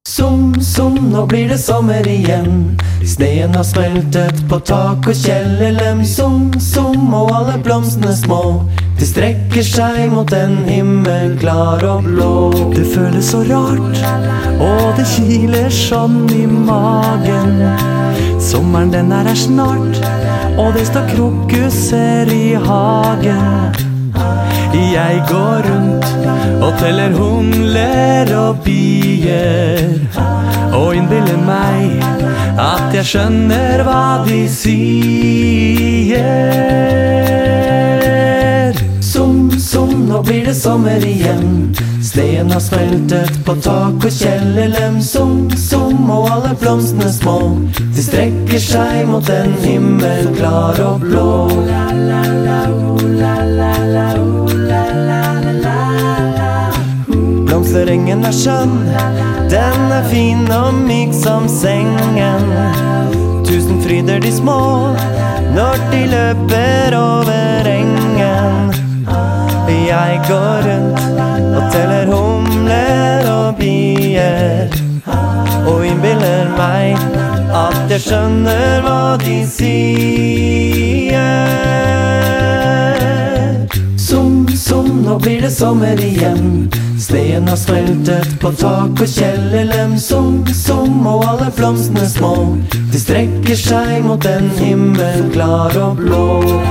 Nå blir det sommer igjen. Sneen har smeltet på tak og kjellerlem. Og alle blomstene små, de strekker seg mot en himmel klar og blå. Det føles så rart, og det kiler sånn i magen. Sommeren den er her snart, og det står krokuser i hagen. Jeg går rundt og teller humler og bier, og innbiller meg at jeg skjønner hva de sier. Nå blir det sommer igjen. Sneen har smeltet på tak og kjellerlem. Og alle blomstene små, de strekker seg mot en himmel klar og blå. Blomsterengen er skjønn, den er fin og myk som sengen. Tusen fryder de små når de løper over engen. Jeg går rundt og teller humler og bier, og innbiller meg at jeg skjønner hva de sier. Nå blir det sommer igjen. Sneen har smeltet på tak og kjellerlem. Og alle blomstene små, de strekker seg mot en himmel klar og blå.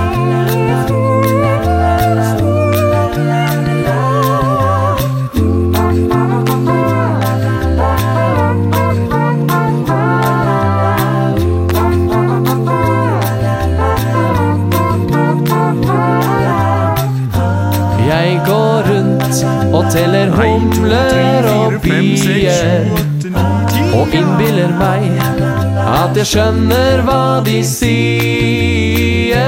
Jeg går rundt og teller humler og bier, og innbiller meg at jeg skjønner hva de sier.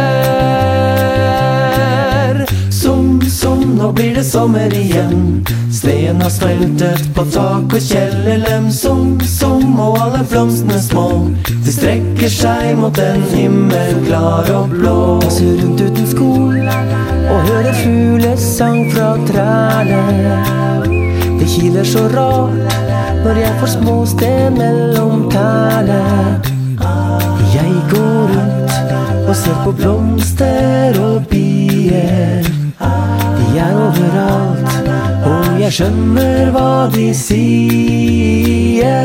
Nå blir det sommer igjen. Sneen har smeltet på tak og kjellerlem. Og alle blomstene små, de strekker seg mot en himmel klar og blå. Jeg ser rundt uten sko og hører fuglesang fra trærne. Det kiler så rart når jeg får små sten mellom tærne. Jeg går rundt og ser på blomster og bier. De er overalt, og jeg skjønner hva de sier.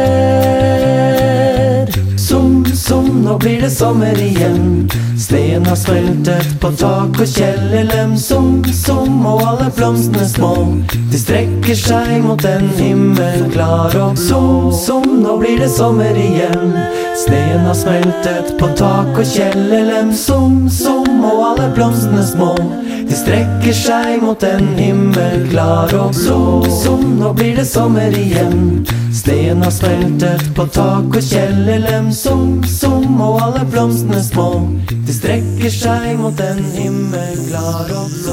Nå blir det sommer igjen. Sneen har smeltet på tak og kjellerlem. Og alle blomstene små, de strekker seg mot en himmel klar og blå. Nå blir det sommer igjen. Sneen har smeltet på tak og kjellerlem. Og alle blomstene små, de strekker seg mot en himmel klar og blå. Nå blir det sommer igjen. Sneen har smeltet på tak og kjellerlem. Og alle blomstene små, de strekker seg mot en himmel klar og blå.